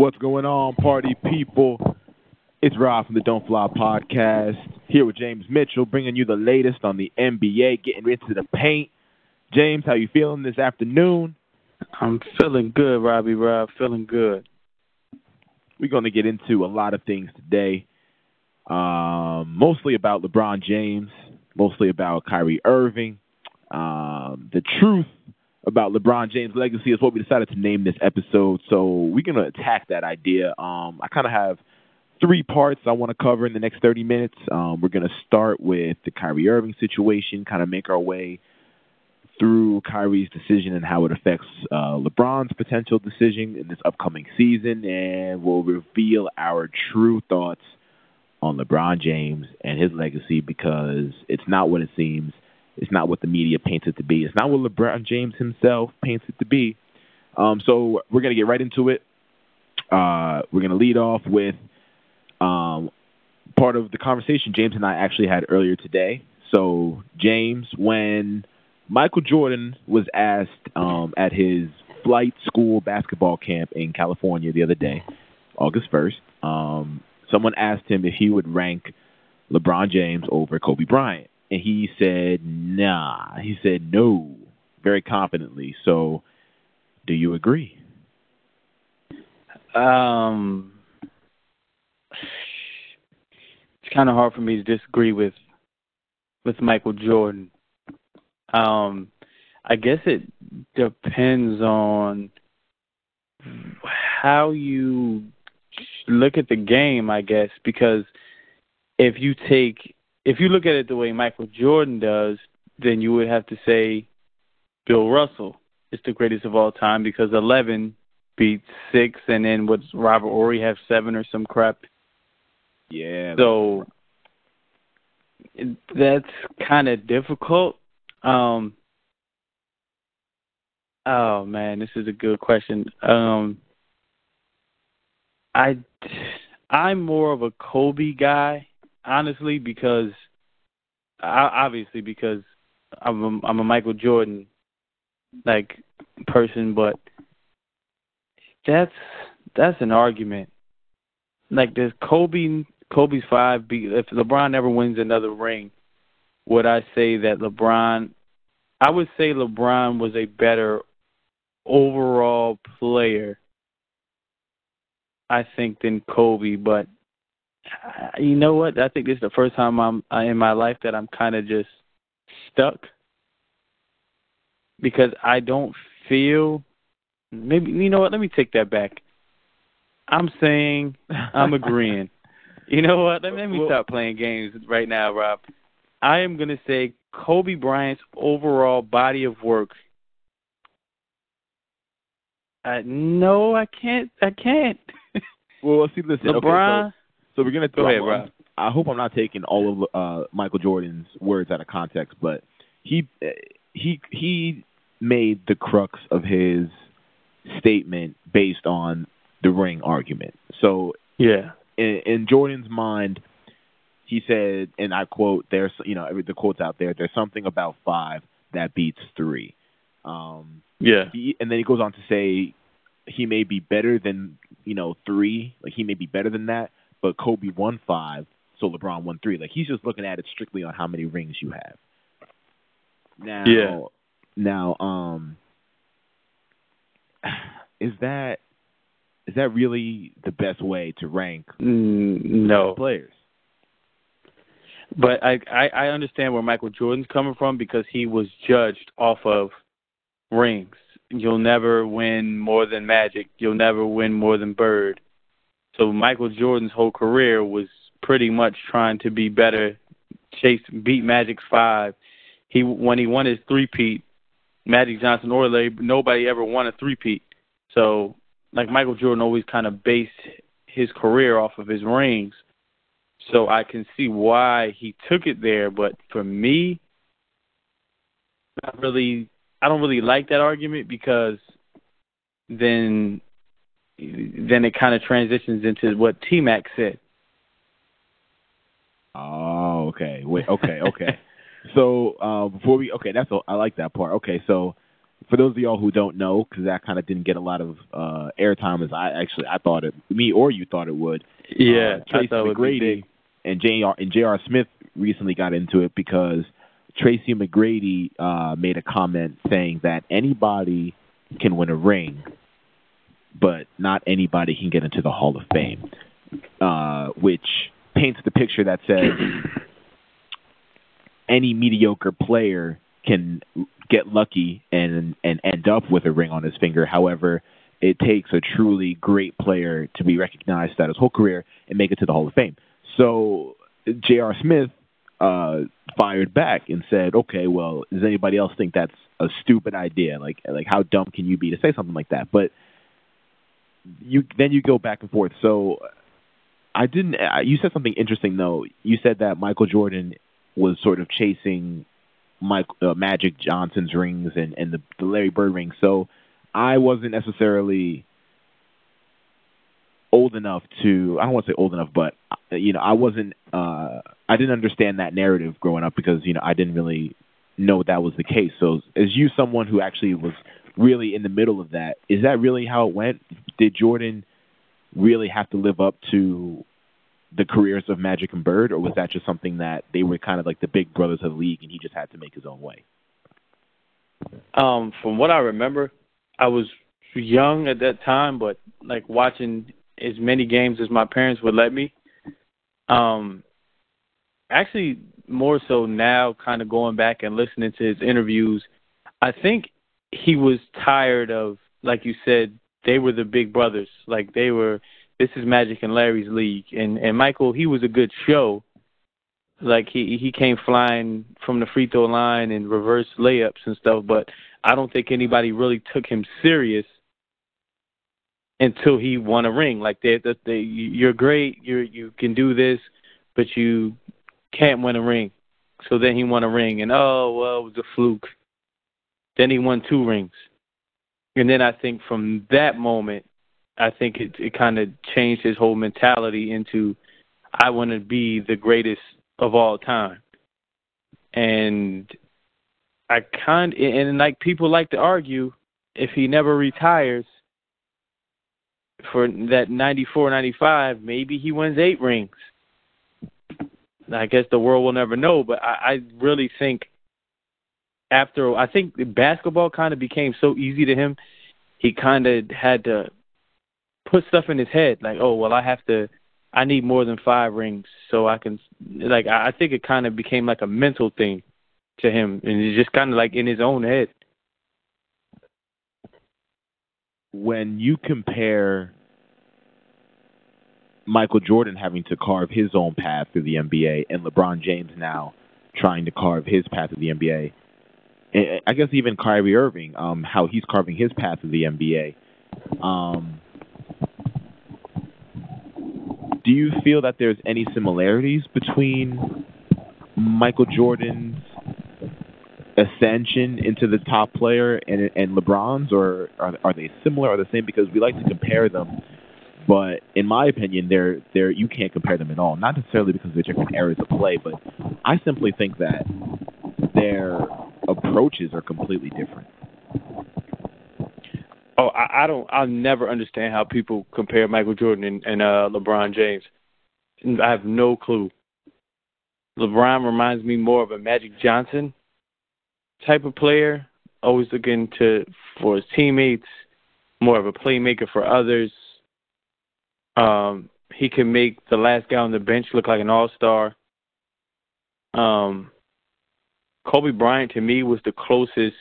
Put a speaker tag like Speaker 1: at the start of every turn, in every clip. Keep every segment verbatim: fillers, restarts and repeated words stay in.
Speaker 1: What's going on, party people? It's Rob from the Don't Fly podcast, here with James Mitchell, bringing you the latest on the N B A, getting into the paint. James, how you feeling this afternoon?
Speaker 2: I'm feeling good, Robbie Rob, feeling good.
Speaker 1: We're going to get into a lot of things today, um, mostly about LeBron James, mostly about Kyrie Irving. Um, the truth about LeBron James' legacy is what we decided to name this episode, so we're going to attack that idea. Um, I kind of have three parts I want to cover in the next thirty minutes. Um, we're going to start with the Kyrie Irving situation, kind of make our way through Kyrie's decision and how it affects uh, LeBron's potential decision in this upcoming season, and we'll reveal our true thoughts on LeBron James and his legacy, because it's not what it seems. It's not what the media paints it to be. It's not what LeBron James himself paints it to be. Um, so we're going to get right into it. Uh, we're going to lead off with um, part of the conversation James and I actually had earlier today. So, James, when Michael Jordan was asked um, at his flight school basketball camp in California the other day, August first, um, someone asked him if he would rank LeBron James over Kobe Bryant. And he said, nah. He said no, very confidently. So, do you agree?
Speaker 2: Um, it's kind of hard for me to disagree with with Michael Jordan. Um, I guess it depends on how you look at the game, I guess, because if you take if you look at it the way Michael Jordan does, then you would have to say Bill Russell is the greatest of all time, because eleven beat six, and then what's Robert Horry have seven or some crap.
Speaker 1: Yeah.
Speaker 2: So that's kind of difficult. Um, oh man, this is a good question. Um, I I'm more of a Kobe guy, honestly, because I, obviously because I'm a, I'm a Michael Jordan like person, but that's that's an argument. Like, does Kobe Kobe's five be, if LeBron never wins another ring, would I say that LeBron? I would say LeBron was a better overall player, I think, than Kobe. But uh, you know what? I think this is the first time I'm uh, in my life that I'm kind of just stuck, because I don't feel. Maybe, you know what? Let me take that back. I'm saying I'm agreeing. You know what? Let me, let me stop playing games right now, Rob. I am going to say Kobe Bryant's overall body of work. Uh, no, I can't. I can't.
Speaker 1: Well, see, listen.
Speaker 2: LeBron.
Speaker 1: Okay, so, so we're gonna
Speaker 2: go
Speaker 1: I'm,
Speaker 2: ahead, Rob.
Speaker 1: I hope I'm not taking all of uh, Michael Jordan's words out of context, but he he he made the crux of his statement based on the ring argument. So
Speaker 2: yeah,
Speaker 1: in, in Jordan's mind, he said, and I quote, "There's, you know, the quote's out there. There's something about five that beats three." Um,
Speaker 2: yeah.
Speaker 1: He, and then he goes on to say he may be better than, you know, three. Like, he may be better than that, but Kobe won five, so LeBron won three. Like, he's just looking at it strictly on how many rings you have. Now,
Speaker 2: yeah.
Speaker 1: now, um, is that is that really the best way to rank
Speaker 2: Mm, no
Speaker 1: players?
Speaker 2: But I, I I understand where Michael Jordan's coming from, because he was judged off of rings. You'll never win more than Magic. You'll never win more than Bird. So Michael Jordan's whole career was pretty much trying to be better, chase, beat Magic's five. He when he won his three-peat, Magic Johnson or Larry, nobody ever won a three-peat. So, like, Michael Jordan always kind of based his career off of his rings. So I can see why he took it there, but for me, not really. I don't really like that argument, because then then it kind of transitions into what T-Mac said.
Speaker 1: Oh, okay. Wait, okay, okay. so uh, before we, okay, that's a, I like that part. Okay, so for those of y'all who don't know, because that kind of didn't get a lot of uh, airtime as I actually I thought it, me or you thought it would.
Speaker 2: Yeah,
Speaker 1: uh, Tracy
Speaker 2: I thought
Speaker 1: McGrady
Speaker 2: it would be big.
Speaker 1: and J R and J R. Smith recently got into it because Tracy McGrady uh, made a comment saying that anybody can win a ring, but not anybody can get into the Hall of Fame, uh, which paints the picture that says any mediocre player can get lucky and and end up with a ring on his finger. However, it takes a truly great player to be recognized throughout his whole career and make it to the Hall of Fame. So J R. Smith uh, fired back and said, okay, well, does anybody else think that's a stupid idea? Like, like how dumb can you be to say something like that? But you then you go back and forth. So I didn't. You said something interesting though. You said that Michael Jordan was sort of chasing Mike uh, Magic Johnson's rings and and the, the Larry Bird ring. So I wasn't necessarily old enough to. I don't want to say old enough, but you know, I wasn't. Uh, I didn't understand that narrative growing up because you know I didn't really know that was the case. So as you, someone who actually was really in the middle of that, is that really how it went? Did Jordan really have to live up to the careers of Magic and Bird, or was that just something that they were kind of like the big brothers of the league and he just had to make his own way?
Speaker 2: Um, from what I remember, I was young at that time, but like watching as many games as my parents would let me. Um, actually, more so now, kind of going back and listening to his interviews, I think he was tired of, like you said, they were the big brothers. Like they were, this is Magic and Larry's league. And, and Michael, he was a good show. Like he, he came flying from the free throw line and reverse layups and stuff, but I don't think anybody really took him serious until he won a ring. Like they, they, they you're great, you you can do this, but you can't win a ring. So then he won a ring, and oh well, it was a fluke. Then he won two rings, and then I think from that moment, I think it it kind of changed his whole mentality into, I want to be the greatest of all time. And I kind and like people like to argue, if he never retires for that ninety-four ninety-five, maybe he wins eight rings. I guess the world will never know, but I, I really think after, I think basketball kind of became so easy to him, he kind of had to put stuff in his head, like, oh, well, I have to, I need more than five rings so I can, like, I think it kind of became like a mental thing to him, and it's just kind of like in his own head.
Speaker 1: When you compare Michael Jordan having to carve his own path through the N B A and LeBron James now trying to carve his path through the N B A, and I guess even Kyrie Irving, um, how he's carving his path through the N B A, um, do you feel that there's any similarities between Michael Jordan's ascension into the top player and and LeBron's, or are are they similar or the same? Because we like to compare them, but in my opinion, they're they're you can't compare them at all. Not necessarily because they're different eras of play, but I simply think that their approaches are completely different.
Speaker 2: Oh, I, I don't. I'll never understand how people compare Michael Jordan and, and uh, LeBron James. I have no clue. LeBron reminds me more of a Magic Johnson type of player, always looking to for his teammates, more of a playmaker for others. Um, he can make the last guy on the bench look like an all-star. Um, Kobe Bryant, to me, was the closest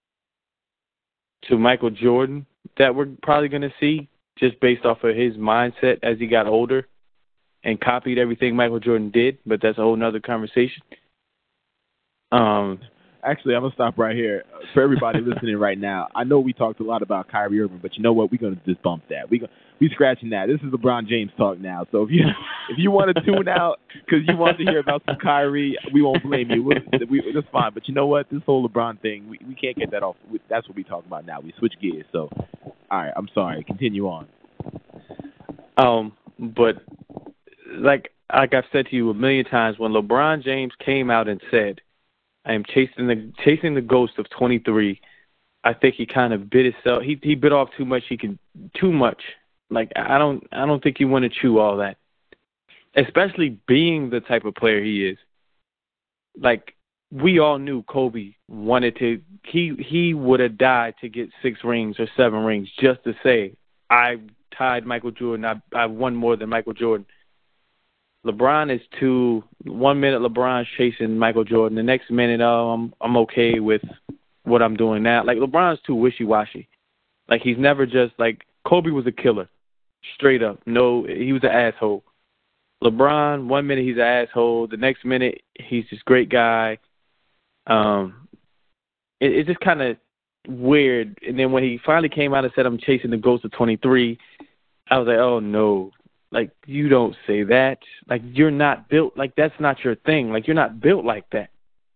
Speaker 2: to Michael Jordan that we're probably going to see, just based off of his mindset as he got older and copied everything Michael Jordan did, but that's a whole nother conversation. Um,
Speaker 1: Actually, I'm going to stop right here. For everybody listening right now, I know we talked a lot about Kyrie Irving, but you know what? We're going to just bump that. We go, we scratching that. This is LeBron James talk now. So if you if you want to tune out because you want to hear about some Kyrie, we won't blame you. We'll, we, that's fine. But you know what? This whole LeBron thing, we, we can't get that off. That's what we talk about now. We switch gears. So, all right, I'm sorry. Continue on.
Speaker 2: Um, but like like I've said to you a million times, when LeBron James came out and said, I am chasing the chasing the ghost of twenty-three, I think he kind of bit himself. He he bit off too much. He can too much. Like I don't I don't think you want to chew all that, especially being the type of player he is. Like we all knew Kobe wanted to. He he would have died to get six rings or seven rings just to say I tied Michael Jordan. I I won more than Michael Jordan. LeBron is too. One minute LeBron's chasing Michael Jordan. The next minute, oh, I'm I'm okay with what I'm doing now. Like LeBron's too wishy-washy. Like he's never just like Kobe was a killer, straight up. No, he was an asshole. LeBron, one minute he's an asshole. The next minute he's this great guy. Um, it, it's just kind of weird. And then when he finally came out and said, I'm chasing the ghost of twenty-three, I was like, oh, no. Like, you don't say that. Like, you're not built. Like, that's not your thing. Like, you're not built like that.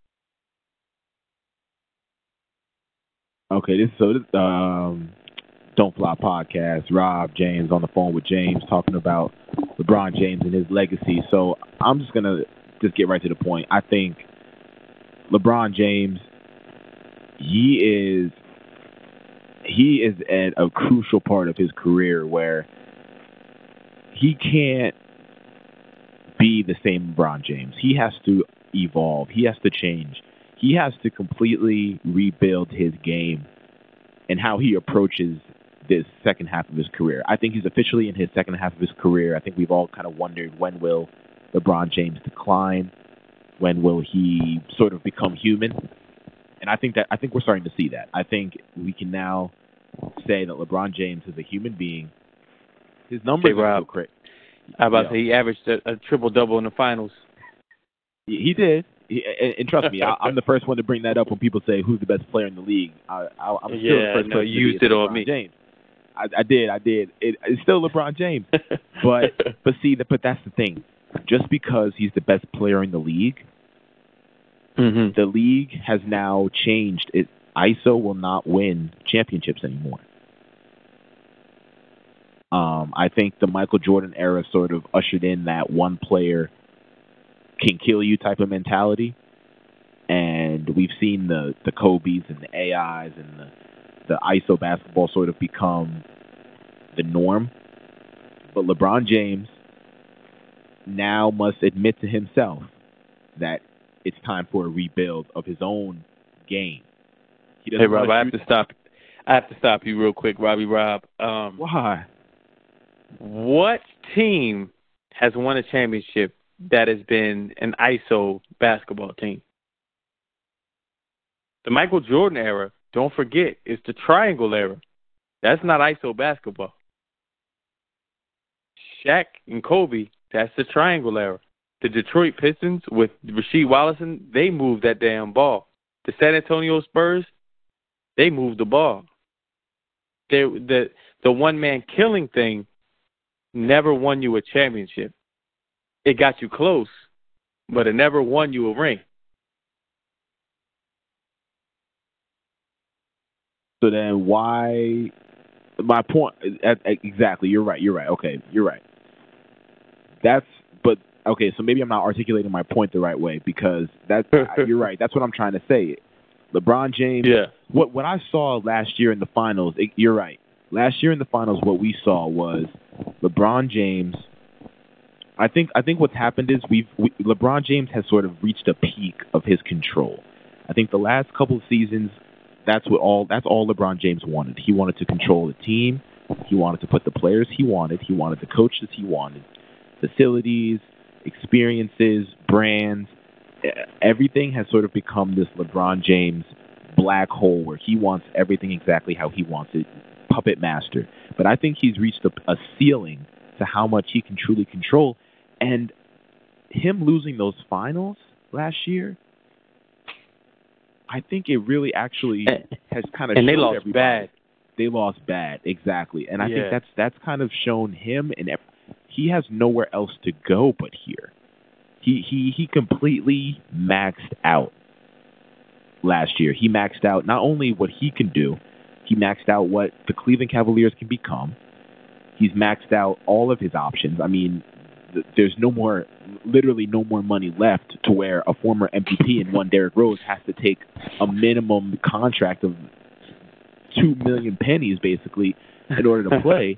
Speaker 1: Okay, this so this um Don't Flop podcast. Rob James on the phone with James talking about LeBron James and his legacy. So I'm just gonna just get right to the point. I think LeBron James, he is he is at a crucial part of his career where he can't be the same LeBron James. He has to evolve. He has to change. He has to completely rebuild his game and how he approaches this second half of his career. I think he's officially in his second half of his career. I think we've all kind of wondered, when will LeBron James decline? When will he sort of become human? And I think that I think we're starting to see that. I think we can now say that LeBron James is a human being. His numbers
Speaker 2: hey,
Speaker 1: are
Speaker 2: Rob,
Speaker 1: so crazy.
Speaker 2: How about yeah. he averaged a, a triple-double in the finals?
Speaker 1: He, he did. He, and, and trust me, I, I'm the first one to bring that up when people say who's the best player in the league. I, I, I'm still
Speaker 2: yeah,
Speaker 1: the first
Speaker 2: no,
Speaker 1: person
Speaker 2: you used it on me.
Speaker 1: James. I, I did, I did. It, it's still LeBron James, but but see, but that's the thing. Just because he's the best player in the league,
Speaker 2: mm-hmm.
Speaker 1: the league has now changed. It I S O will not win championships anymore. Um, I think the Michael Jordan era sort of ushered in that one player can kill you type of mentality. And we've seen the, the Kobe's and the A Is and the, the I S O basketball sort of become the norm. But LeBron James now must admit to himself that it's time for a rebuild of his own game. He
Speaker 2: hey, Rob, I have to stop. I have to stop you real quick, Robbie Rob. Um,
Speaker 1: Why?
Speaker 2: What team has won a championship that has been an I S O basketball team? The Michael Jordan era, don't forget, is the triangle era. That's not I S O basketball. Shaq and Kobe, that's the triangle era. The Detroit Pistons with Rasheed Wallace, they moved that damn ball. The San Antonio Spurs, they moved the ball. They, the the one-man killing thing never won you a championship. It got you close, but it never won you a ring.
Speaker 1: So then why – my point – exactly, you're right, you're right. Okay, you're right. That's – but, okay, so maybe I'm not articulating my point the right way because that's – you're right. That's what I'm trying to say. LeBron James –
Speaker 2: yeah.
Speaker 1: What, what I saw last year in the finals, it, you're right. Last year in the finals, what we saw was LeBron James. I think I think what's happened is we've we, LeBron James has sort of reached a peak of his control. I think the last couple of seasons, that's what all that's all LeBron James wanted. He wanted to control the team. He wanted to put the players he wanted. He wanted the coaches he wanted, facilities, experiences, brands. Everything has sort of become this LeBron James black hole where he wants everything exactly how he wants it. Puppet master. But I think he's reached a, a ceiling to how much he can truly control. And him losing those finals last year, I think it really actually has kind of
Speaker 2: and
Speaker 1: shown
Speaker 2: they lost
Speaker 1: everybody.
Speaker 2: bad.
Speaker 1: They lost bad, exactly. And I
Speaker 2: yeah.
Speaker 1: think that's that's kind of shown him, and he has nowhere else to go but here. He he he completely maxed out last year. He maxed out not only what he can do. He maxed out what the Cleveland Cavaliers can become. He's maxed out all of his options. I mean, th- there's no more, literally no more money left to where a former M V P and one Derrick Rose has to take a minimum contract of two million pennies basically in order to play.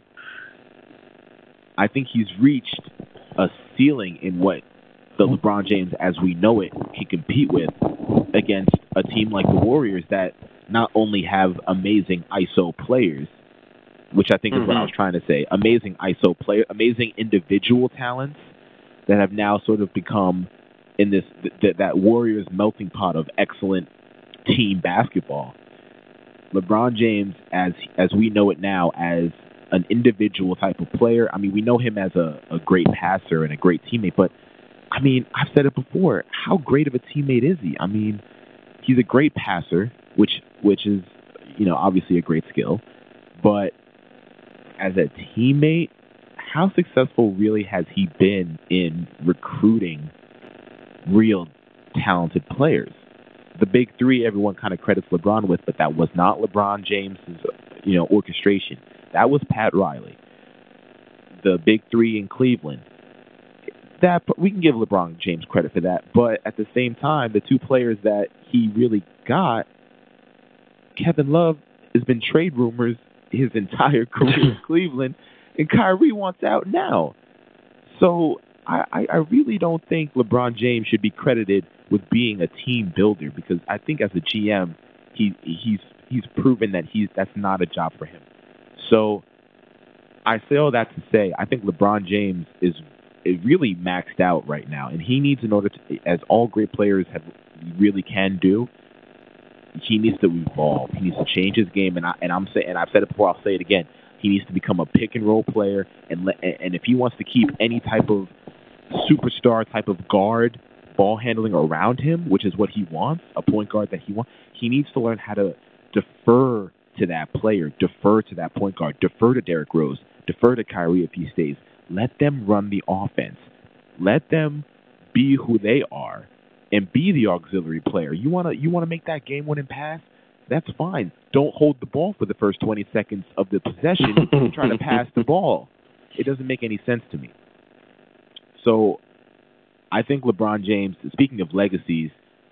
Speaker 1: I think he's reached a ceiling in what the LeBron James as we know it can compete with against a team like the Warriors that not only have amazing I S O players, which I think mm-hmm. is what I was trying to say, amazing I S O player, amazing individual talents that have now sort of become in this th- that Warriors melting pot of excellent team basketball. LeBron James, as as we know it now, as an individual type of player. I mean, we know him as a, a great passer and a great teammate, but I mean, I've said it before. How great of a teammate is he? I mean, he's a great passer, which which is, you know, obviously a great skill. But as a teammate, how successful really has he been in recruiting real talented players? The big three everyone kind of credits LeBron with, but that was not LeBron James's, you know, orchestration. That was Pat Riley. The big three in Cleveland. That we can give LeBron James credit for that, but at the same time, the two players that he really got, Kevin Love has been trade rumors his entire career in Cleveland, and Kyrie wants out now. So I, I really don't think LeBron James should be credited with being a team builder, because I think as a G M, he he's he's proven that he's that's not a job for him. So I say all that to say, I think LeBron James is really maxed out right now, and he needs, in order to, as all great players have really can do, he needs to evolve. He needs to change his game, and I and I'm saying, and I've said it before, I'll say it again. He needs to become a pick and roll player, and let, and if he wants to keep any type of superstar type of guard ball handling around him, which is what he wants, a point guard that he wants, he needs to learn how to defer to that player, defer to that point guard, defer to Derrick Rose, defer to Kyrie if he stays. Let them run the offense. Let them be who they are and be the auxiliary player. You want to you want to make that game-winning pass? That's fine. Don't hold the ball for the first twenty seconds of the possession trying to pass the ball. It doesn't make any sense to me. So I think LeBron James, speaking of legacies,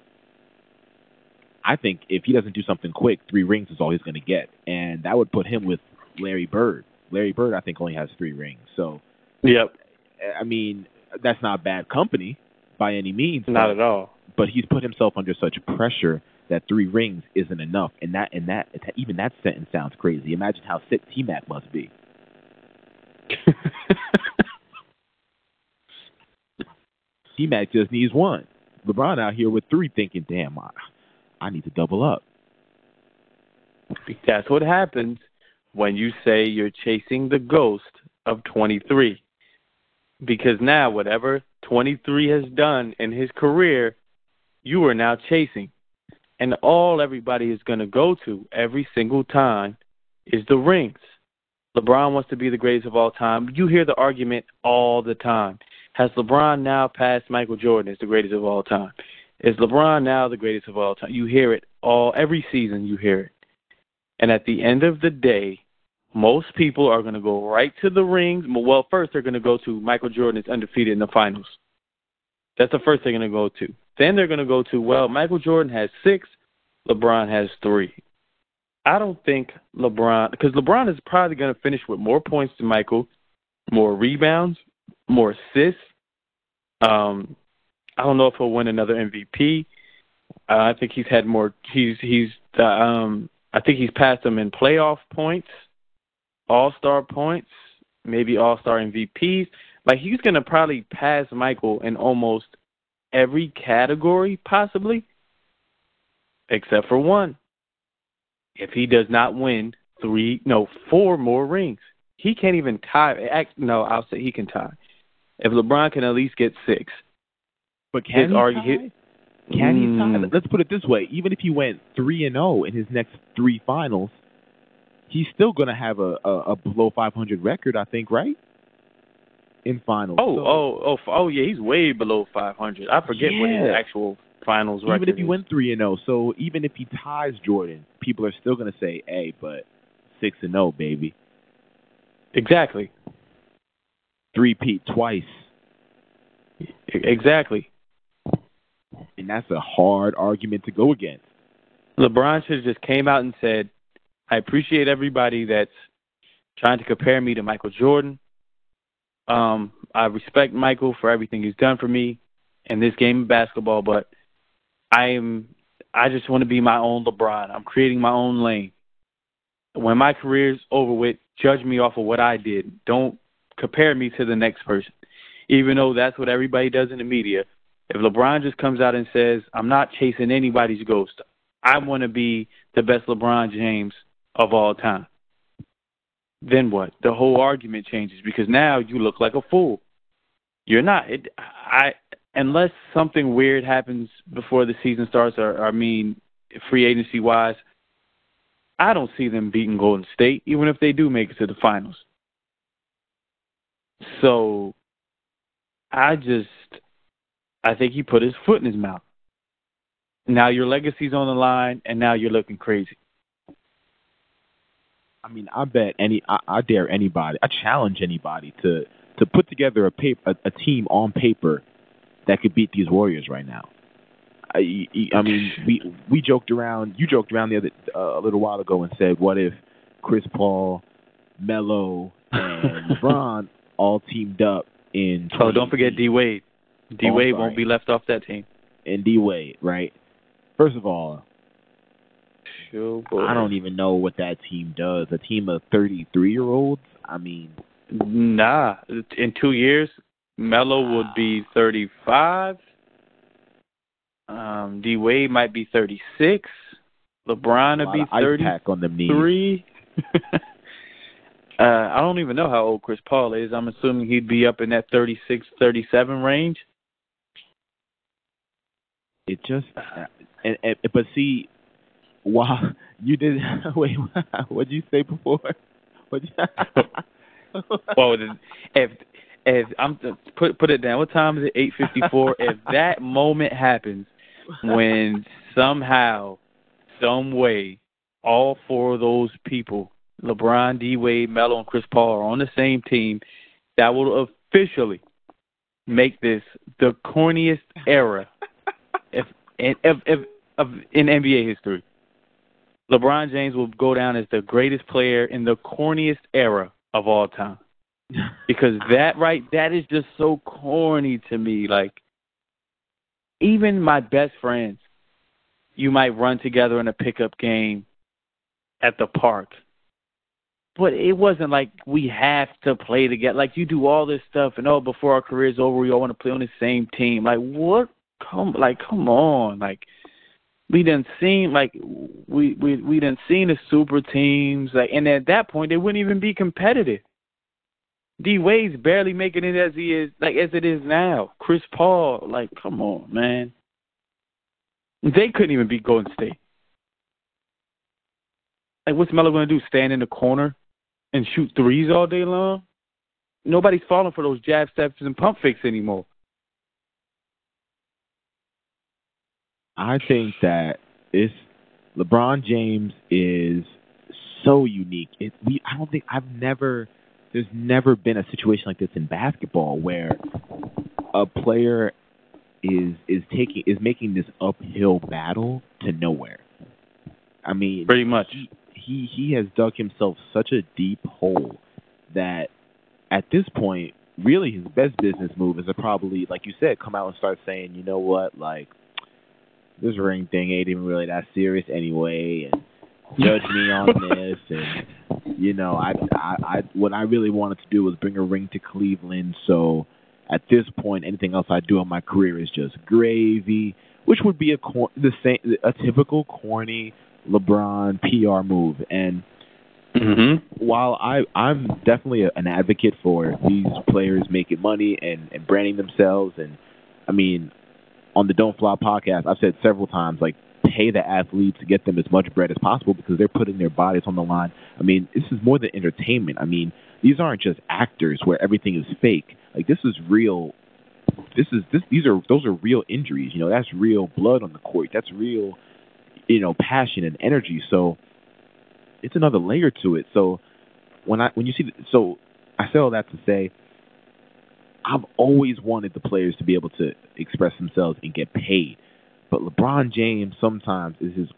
Speaker 1: I think if he doesn't do something quick, three rings is all he's going to get. And that would put him with Larry Bird. Larry Bird, I think, only has three rings. So,
Speaker 2: yep.
Speaker 1: I mean, that's not bad company by any means.
Speaker 2: Not
Speaker 1: but,
Speaker 2: at all.
Speaker 1: But he's put himself under such pressure that three rings isn't enough. And that, and that, even that sentence sounds crazy. Imagine how sick T-Mac must be. T-Mac just needs one. LeBron out here with three thinking, damn, I, I need to double up.
Speaker 2: That's what happens when you say you're chasing the ghost of twenty-three. Because now whatever twenty-three has done in his career, you are now chasing. And all everybody is going to go to every single time is the rings. LeBron wants to be the greatest of all time. You hear the argument all the time. Has LeBron now passed Michael Jordan as the greatest of all time? Is LeBron now the greatest of all time? You hear it all, every season you hear it. And at the end of the day, most people are going to go right to the rings. Well, first they're going to go to Michael Jordan is undefeated in the finals. That's the first they're going to go to. Then they're going to go to, well, Michael Jordan has six, LeBron has three. I don't think LeBron, because LeBron is probably going to finish with more points than Michael, more rebounds, more assists. Um, I don't know if he'll win another M V P. Uh, I think he's had more. He's he's. Uh, um, I think he's passed him in playoff points, All-Star points, maybe All-Star M V Ps. Like he's gonna probably pass Michael in almost every category possibly, except for one. If he does not win three, no, four more rings, he can't even tie. No, I'll say he can tie. If LeBron can at least get six.
Speaker 1: But can he
Speaker 2: argue,
Speaker 1: tie? Can he tie? Let's put it this way. Even if he went three and oh in his next three finals, he's still going to have a, a, a below five hundred record, I think, right? In finals.
Speaker 2: Oh,
Speaker 1: so,
Speaker 2: oh, oh, oh, yeah, he's way below five hundred. I forget
Speaker 1: yeah.
Speaker 2: what his actual finals record is.
Speaker 1: Even if he went three and oh, so even if he ties Jordan, people are still going to say, hey, but six and oh, baby.
Speaker 2: Exactly.
Speaker 1: Three-peat twice.
Speaker 2: Exactly.
Speaker 1: And that's a hard argument to go against.
Speaker 2: LeBron should have just came out and said, I appreciate everybody that's trying to compare me to Michael Jordan. Um, I respect Michael for everything he's done for me in this game of basketball, but I am I just want to be my own LeBron. I'm creating my own lane. When my career's over with, judge me off of what I did. Don't compare me to the next person, even though that's what everybody does in the media. If LeBron just comes out and says, I'm not chasing anybody's ghost, I want to be the best LeBron James of all time, then what? The whole argument changes because now you look like a fool. You're not. It, I unless something weird happens before the season starts, or, or I mean, free agency wise, I don't see them beating Golden State, even if they do make it to the finals. So I just, I think he put his foot in his mouth. Now your legacy's on the line, and now you're looking crazy.
Speaker 1: I mean, I bet any, I, I dare anybody, I challenge anybody to to put together a paper, a, a team on paper that could beat these Warriors right now. I, I mean, we we joked around. You joked around the other uh, a little while ago and said, "What if Chris Paul, Melo, and LeBron all teamed up in?"
Speaker 2: Oh, don't forget D Wade. D Wade oh, won't be left off that team.
Speaker 1: And D Wade, right? First of all,
Speaker 2: sure,
Speaker 1: I don't even know what that team does. A team of thirty-three year olds. I mean,
Speaker 2: nah. In two years, Melo would be thirty-five. Um, D Wade might be thirty-six. LeBron would be thirty-three. uh, I don't even know how old Chris Paul is. I'm assuming he'd be up in that thirty-six, thirty-seven range.
Speaker 1: It just, and, and, but see, wow, you did. Wait, what did you say before? What?
Speaker 2: Well, if if I'm put put it down, what time is it? eight fifty-four. If that moment happens, when somehow, some way, all four of those people, LeBron, D Wade, Melo, and Chris Paul, are on the same team, that will officially make this the corniest era if, if, if, if, if, in N B A history. LeBron James will go down as the greatest player in the corniest era of all time. Because that, right, that is just so corny to me. Like, even my best friends, you might run together in a pickup game at the park. But it wasn't like we have to play together. Like, you do all this stuff, and, oh, before our career's over, we all want to play on the same team. Like, what? Come, like, come on. Like, we done seen, like, we, we, we done seen the super teams. Like, and at that point, they wouldn't even be competitive. D Wade's barely making it as he is, like as it is now. Chris Paul, like, come on, man. They couldn't even beat Golden State. Like, what's Melo going to do? Stand in the corner and shoot threes all day long? Nobody's falling for those jab steps and pump fakes anymore.
Speaker 1: I think that it's LeBron James is so unique. It, we, I don't think I've never. There's never been a situation like this in basketball where a player is is taking is making this uphill battle to nowhere. I mean,
Speaker 2: pretty much.
Speaker 1: He he, he has dug himself such a deep hole that at this point, really, his best business move is to probably, like you said, come out and start saying, you know what, like this ring thing ain't even really that serious anyway, and judge me on this, and you know, I, I, I, what I really wanted to do was bring a ring to Cleveland. So at this point, anything else I do in my career is just gravy, which would be a cor- the same, a typical corny LeBron P R move. And
Speaker 2: mm-hmm.
Speaker 1: while I, I'm definitely a, an advocate for these players making money and, and branding themselves, and I mean, on the Don't Flop podcast, I've said several times, like, pay the athletes to get them as much bread as possible because they're putting their bodies on the line. I mean, this is more than entertainment. I mean, these aren't just actors where everything is fake. Like, this is real. This is this. These are those are real injuries. You know, that's real blood on the court. That's real, you know, passion and energy. So it's another layer to it. So when I when you see, so I say all that to say, I've always wanted the players to be able to express themselves and get paid. But LeBron James sometimes is his. It,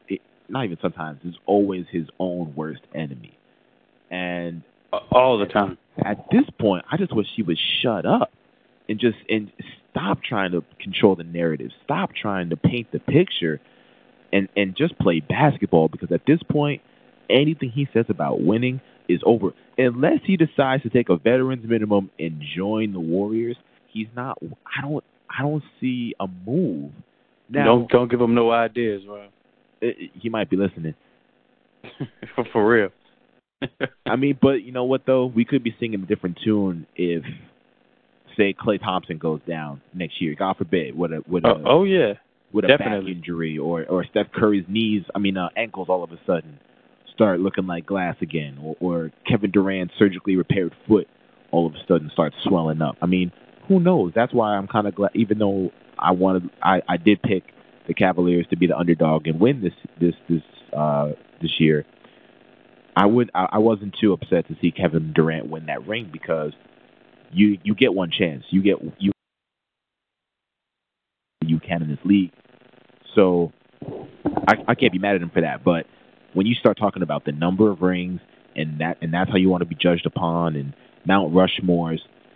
Speaker 1: not even sometimes, is always his own worst enemy. And
Speaker 2: all the time.
Speaker 1: At this point, I just wish he would shut up and just and stop trying to control the narrative. Stop trying to paint the picture and, and just play basketball, because at this point, anything he says about winning is over. Unless he decides to take a veterans minimum and join the Warriors, he's not I don't I don't see a move. Now,
Speaker 2: don't don't give him no ideas, bro.
Speaker 1: He might be listening.
Speaker 2: for, for real.
Speaker 1: I mean, but you know what, though? We could be singing a different tune if, say, Klay Thompson goes down next year. God forbid, with a with a
Speaker 2: uh, oh yeah,
Speaker 1: with a
Speaker 2: definitely.
Speaker 1: back injury, or or Steph Curry's knees, I mean, uh, ankles, all of a sudden start looking like glass again, or, or Kevin Durant's surgically repaired foot all of a sudden starts swelling up. I mean, who knows? That's why I'm kind of glad, even though I wanted, I, I did pick the Cavaliers to be the underdog and win this this this uh, this year. I would. I, I wasn't too upset to see Kevin Durant win that ring, because you you get one chance. You get you you can in this league. So I, I can't be mad at him for that. But when you start talking about the number of rings and that and that's how you want to be judged upon, and Mount Rushmores,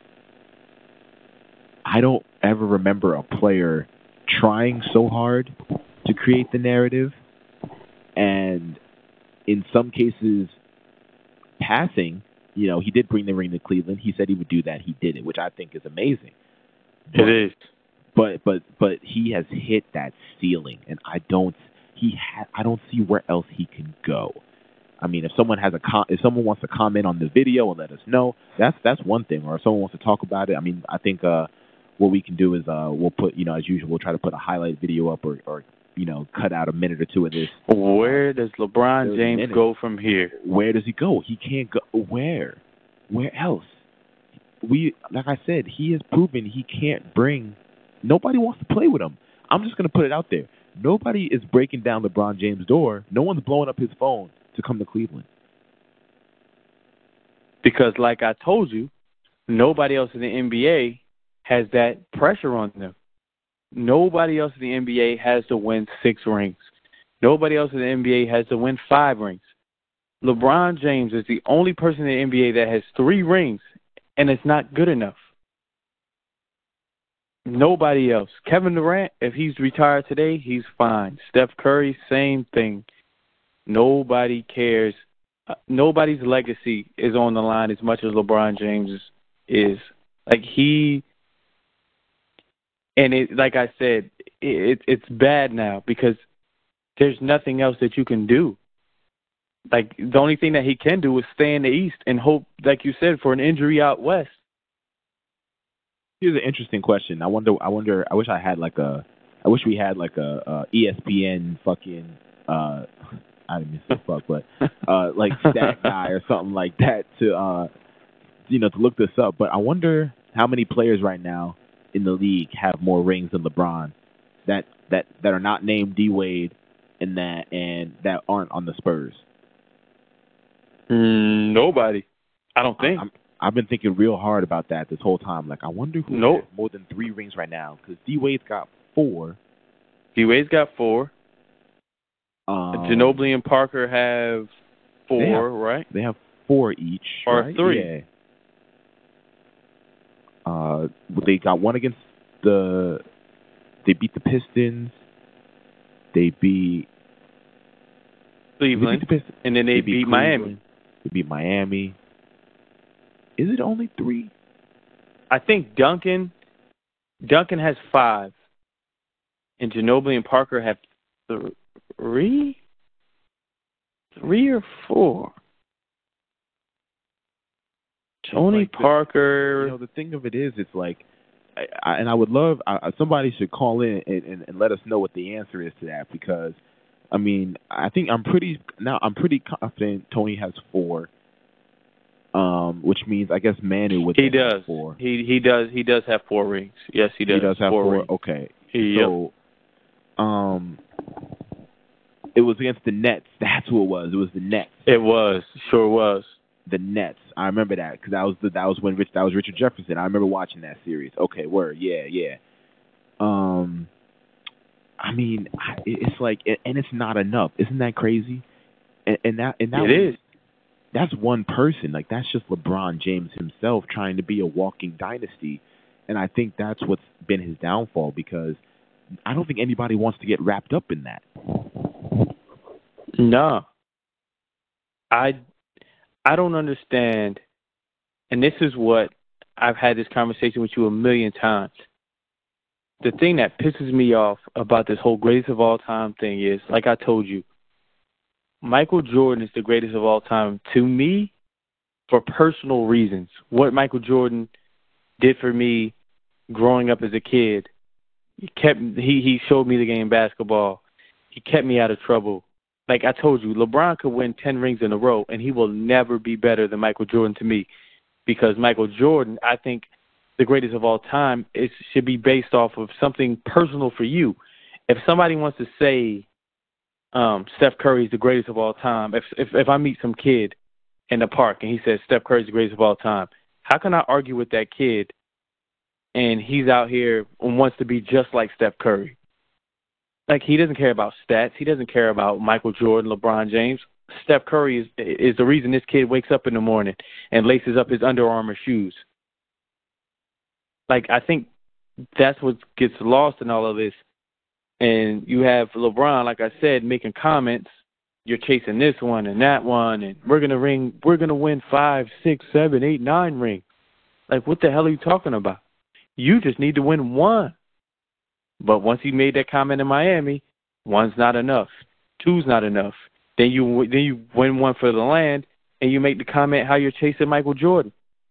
Speaker 1: I don't ever remember a player trying so hard to create the narrative, and in some cases, passing. You know, he did bring the ring to Cleveland. He said he would do that. He did it, which I think is amazing.
Speaker 2: But, it is.
Speaker 1: But but but he has hit that ceiling, and I don't. He ha- I don't see where else he can go. I mean, if someone has a com- if someone wants to comment on the video and let us know, that's that's one thing. Or if someone wants to talk about it, I mean, I think uh, what we can do is uh, we'll put, you know, as usual, we'll try to put a highlight video up, or, or you know, cut out a minute or two of this.
Speaker 2: Where does LeBron James go from here?
Speaker 1: Where does he go? He can't go. Where? Where else? We, like I said, he has proven he can't bring. Nobody wants to play with him. I'm just going to put it out there. Nobody is breaking down LeBron James' door. No one's blowing up his phone to come to Cleveland.
Speaker 2: Because, like I told you, nobody else in the N B A has that pressure on them. Nobody else in the N B A has to win six rings. Nobody else in the N B A has to win five rings. LeBron James is the only person in the N B A that has three rings, and it's not good enough. Nobody else. Kevin Durant, if he's retired today, he's fine. Steph Curry, same thing. Nobody cares. Uh, nobody's legacy is on the line as much as LeBron James is. Like, he... And it, like I said, it, it's bad now because there's nothing else that you can do. Like, the only thing that he can do is stay in the East and hope, like you said, for an injury out West.
Speaker 1: Here's an interesting question. I wonder. I wonder. I wish I had like a. I wish we had like a, a E S P N fucking. Uh, I didn't mean to say fuck, but uh, like stat guy or something like that to, uh, you know, to look this up. But I wonder how many players right now in the league have more rings than LeBron, that that that are not named D Wade, and that and that aren't on the Spurs.
Speaker 2: Mm, nobody. I don't think.
Speaker 1: I'm, I've been thinking real hard about that this whole time. Like, I wonder who
Speaker 2: nope.
Speaker 1: has more than three rings right now, because D Wade's got four.
Speaker 2: D Wade's got four.
Speaker 1: Um,
Speaker 2: Ginobili and Parker have four,
Speaker 1: they have,
Speaker 2: right?
Speaker 1: They have four each.
Speaker 2: Or
Speaker 1: right?
Speaker 2: three.
Speaker 1: Yeah. Uh, they got one against the. They beat the Pistons. They beat
Speaker 2: Cleveland,
Speaker 1: they beat the Pistons.
Speaker 2: and then they,
Speaker 1: they
Speaker 2: beat,
Speaker 1: beat
Speaker 2: Miami.
Speaker 1: They beat Miami. Is it only three?
Speaker 2: I think Duncan. Duncan has five, and Ginobili and Parker have three. Three or four. Tony
Speaker 1: like
Speaker 2: Parker.
Speaker 1: The, you know, the thing of it is, it's like, I, I, and I would love, I, somebody should call in and, and, and let us know what the answer is to that, because, I mean, I think I'm pretty, now I'm pretty confident Tony has four, um, which means I guess Manu would
Speaker 2: he does.
Speaker 1: have four.
Speaker 2: He he does he does have four rings. Yes, he does.
Speaker 1: He does have
Speaker 2: four.
Speaker 1: four.
Speaker 2: Rings.
Speaker 1: Okay.
Speaker 2: He,
Speaker 1: so, yep. um, it was against the Nets. That's who it was. It was the Nets.
Speaker 2: It was. Sure was.
Speaker 1: The Nets. I remember that because that was the, that was when Rich that was Richard Jefferson. I remember watching that series. Okay, word. Yeah, yeah. Um, I mean, I- it's like, and it's not enough. Isn't that crazy? And, and that, and that
Speaker 2: It
Speaker 1: was
Speaker 2: is.
Speaker 1: that's one person. Like that's just LeBron James himself trying to be a walking dynasty, and I think that's what's been his downfall because I don't think anybody wants to get wrapped up in that.
Speaker 2: No. I I don't understand, and this is what I've had this conversation with you a million times. The thing that pisses me off about this whole greatest of all time thing is, like I told you, Michael Jordan is the greatest of all time to me for personal reasons. What Michael Jordan did for me growing up as a kid, he kept he he showed me the game of basketball. He kept me out of trouble. Like I told you, LeBron could win ten rings in a row, and he will never be better than Michael Jordan to me, because Michael Jordan, I think, the greatest of all time, it should be based off of something personal for you. If somebody wants to say um, Steph Curry is the greatest of all time, if, if if I meet some kid in the park and he says Steph Curry is the greatest of all time, how can I argue with that kid and he's out here and wants to be just like Steph Curry? Like, he doesn't care about stats. He doesn't care about Michael Jordan, LeBron James. Steph Curry is is the reason this kid wakes up in the morning and laces up his Under Armour shoes. Like, I think that's what gets lost in all of this. And you have LeBron, like I said, making comments. You're chasing this one and that one, and we're gonna ring. We're gonna win five, six, seven, eight, nine rings. Like, what the hell are you talking about? You just need to win one. But once he made that comment in Miami, one's not enough. Two's not enough. Then you then you win one for the land, and you make the comment how you're chasing Michael Jordan.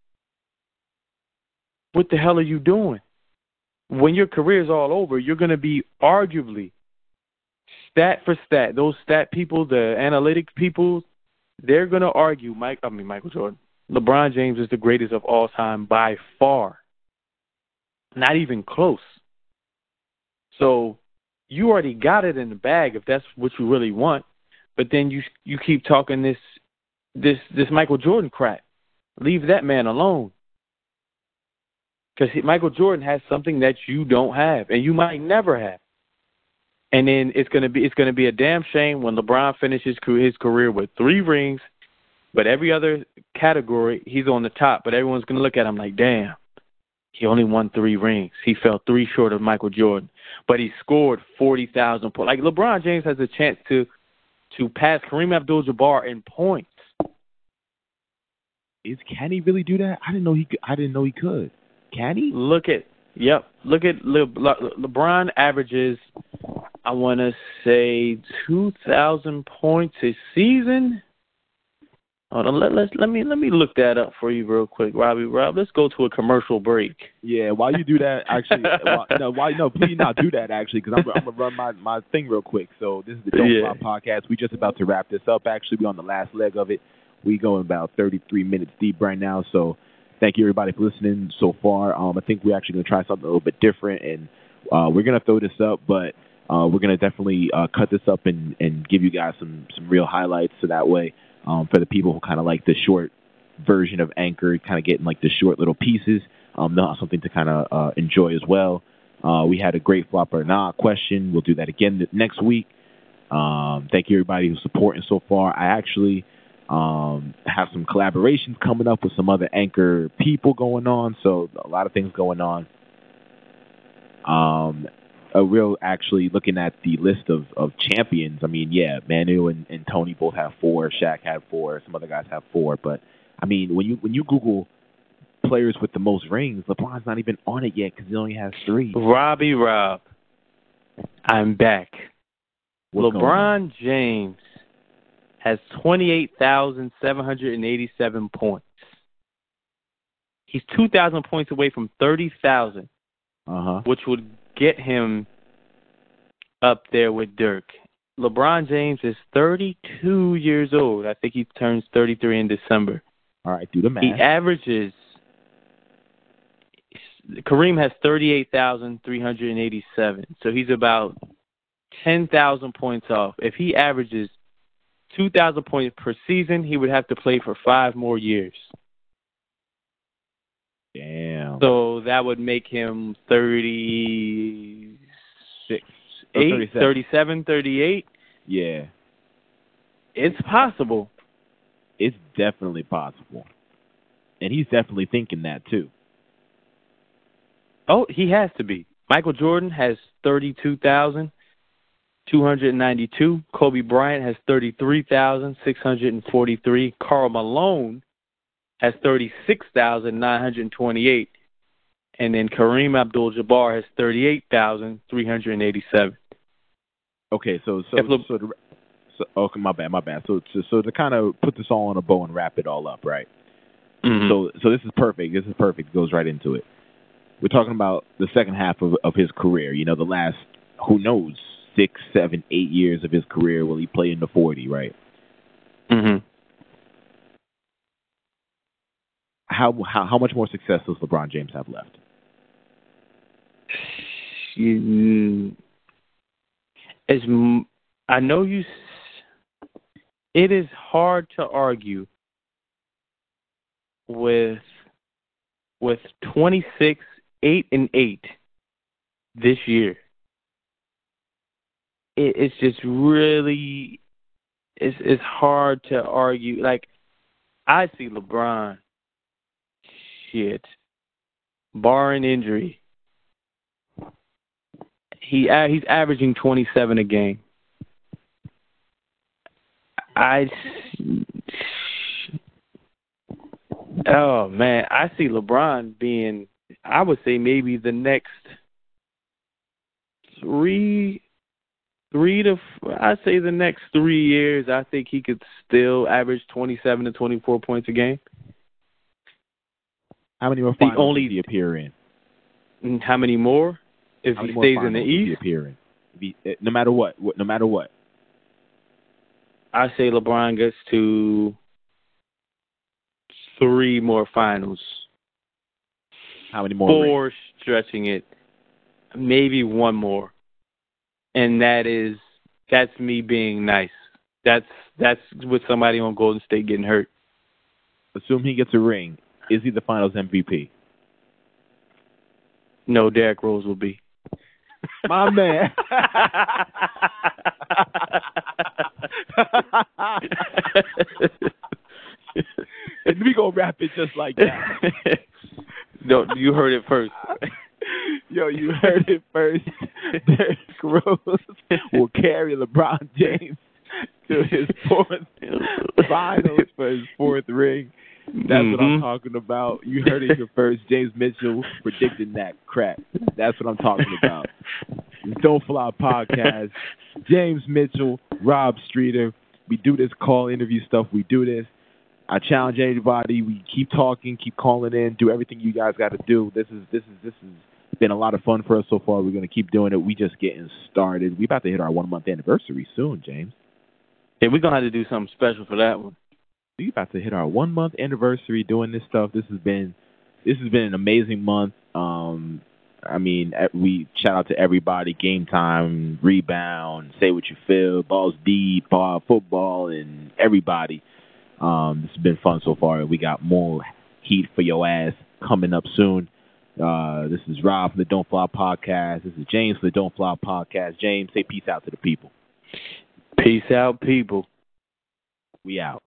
Speaker 2: What the hell are you doing? When your career's all over, you're going to be arguably stat for stat. Those stat people, the analytics people, they're going to argue. Mike, I mean Michael Jordan. LeBron James is the greatest of all time by far. Not even close. So you already got it in the bag if that's what you really want. But then you you keep talking this this this Michael Jordan crap. Leave that man alone. Because Michael Jordan has something that you don't have, and you might never have. And then it's gonna be it's gonna be a damn shame when LeBron finishes his career with three rings, but every other category he's on the top. But everyone's gonna look at him like, damn. He only won three rings. He fell three short of Michael Jordan. But he scored forty thousand points. Like, LeBron James has a chance to to pass Kareem Abdul-Jabbar in points.
Speaker 1: Is can he really do that? I didn't know he could. I didn't know he could. Can he?
Speaker 2: Look at, yep, look at Le, Le, LeBron averages, I want to say, two thousand points a season. Hold on, let, let, let me let me look that up for you real quick, Robbie. Rob, let's go to a commercial break.
Speaker 1: Yeah, while you do that, actually, while, no, why no, please not do that actually, because I'm, I'm gonna run my, my thing real quick. So this is the Don't
Speaker 2: Yeah.
Speaker 1: Flop podcast. We just about to wrap this up. Actually, we're on the last leg of it. We going about thirty-three minutes deep right now. So thank you everybody for listening so far. Um, I think we're actually gonna try something a little bit different, and uh, we're gonna throw this up, but uh, we're gonna definitely uh, cut this up and, and give you guys some some real highlights, so that way. Um, for the people who kind of like the short version of Anchor, kind of getting like the short little pieces, um, they'll have something to kind of uh, enjoy as well. Uh, we had a great flop or nah question. We'll do that again next week. Um, thank you everybody who's supporting so far. I actually um, have some collaborations coming up with some other Anchor people going on, so a lot of things going on. Um, a real actually looking at the list of, of champions. I mean, yeah, Manu and, and Tony both have four. Shaq had four. Some other guys have four. But I mean, when you when you Google players with the most rings, LeBron's not even on it yet because he only has three.
Speaker 2: Robbie Rob, I'm back.
Speaker 1: What's
Speaker 2: LeBron James has twenty-eight thousand seven hundred eighty-seven points. He's two thousand points away from thirty thousand,
Speaker 1: uh-huh.
Speaker 2: which would get him up there with Dirk. LeBron James is thirty-two years old. I think he turns thirty-three in December.
Speaker 1: All right, do the math.
Speaker 2: He averages, Kareem has thirty-eight thousand three hundred eighty-seven. So he's about ten thousand points off. If he averages two thousand points per season, he would have to play for five more years.
Speaker 1: Damn.
Speaker 2: So that would make him thirty-six. thirty-eight, thirty-seven, thirty-eight.
Speaker 1: Yeah.
Speaker 2: It's possible.
Speaker 1: It's definitely possible. And he's definitely thinking that, too.
Speaker 2: Oh, he has to be. Michael Jordan has thirty-two thousand two hundred ninety-two. Kobe Bryant has thirty-three thousand six hundred forty-three. Karl Malone has thirty-six thousand nine hundred twenty-eight. And then Kareem Abdul-Jabbar has thirty-eight thousand three hundred eighty-seven.
Speaker 1: Okay, so so
Speaker 2: Le-
Speaker 1: so, to, so okay, my bad, my bad. So so, so to kind of put this all on a bow and wrap it all up, right?
Speaker 2: Mm-hmm.
Speaker 1: So so this is perfect. This is perfect. It goes right into it. We're talking about the second half of of his career. You know, the last who knows six, seven, eight years of his career. Will he play in the forty? Right.
Speaker 2: Mm-hmm.
Speaker 1: How how how much more success does LeBron James have left?
Speaker 2: As I know you, it is hard to argue with with twenty-six, eight and eight this year. It, it's just really, it's it's hard to argue. Like, I see LeBron, shit, barring injury, he he's averaging twenty-seven a game. I, oh man, I see LeBron being, I would say maybe the next three, three to, I'd say the next three years, I think he could still average twenty-seven to twenty-four points a game.
Speaker 1: How many more finals only, does he appear in?
Speaker 2: How many more? If
Speaker 1: how
Speaker 2: he
Speaker 1: many
Speaker 2: stays
Speaker 1: more
Speaker 2: in the
Speaker 1: East?
Speaker 2: East?
Speaker 1: He appear in? If he, no matter what, no matter what.
Speaker 2: I say LeBron gets to three more finals.
Speaker 1: How many more?
Speaker 2: Four,
Speaker 1: rings?
Speaker 2: Stretching it. Maybe one more. And that is, that's me being nice. That's that's with somebody on Golden State getting hurt.
Speaker 1: Assume he gets a ring. Is he the Finals M V P?
Speaker 2: No, Derrick Rose will be.
Speaker 1: My man. And we gonna wrap it just like that.
Speaker 2: No, you heard it first.
Speaker 1: Yo, you heard it first. Derrick Rose will carry LeBron James to his fourth finals for his fourth ring. That's mm-hmm. what I'm talking about. You heard it here first. James Mitchell predicting that crap. That's what I'm talking about. Don't Flop Podcast. James Mitchell, Rob Streeter. We do this call interview stuff. We do this. I challenge everybody. We keep talking, keep calling in, do everything you guys got to do. This is this is this has been a lot of fun for us so far. We're gonna keep doing it. We just getting started. We about to hit our one month anniversary soon, James.
Speaker 2: Yeah, we're gonna have to do something special for that one.
Speaker 1: We about to hit our one month anniversary doing this stuff. This has been this has been an amazing month. Um, I mean, we shout out to everybody. Game Time, Rebound, Say What You Feel, Balls Deep, Ball Football, and everybody. Um, this has been fun so far. We got more heat for your ass coming up soon. Uh, this is Rob from the Don't Flop Podcast. This is James from the Don't Flop Podcast. James, say peace out to the people.
Speaker 2: Peace out, people.
Speaker 1: We out.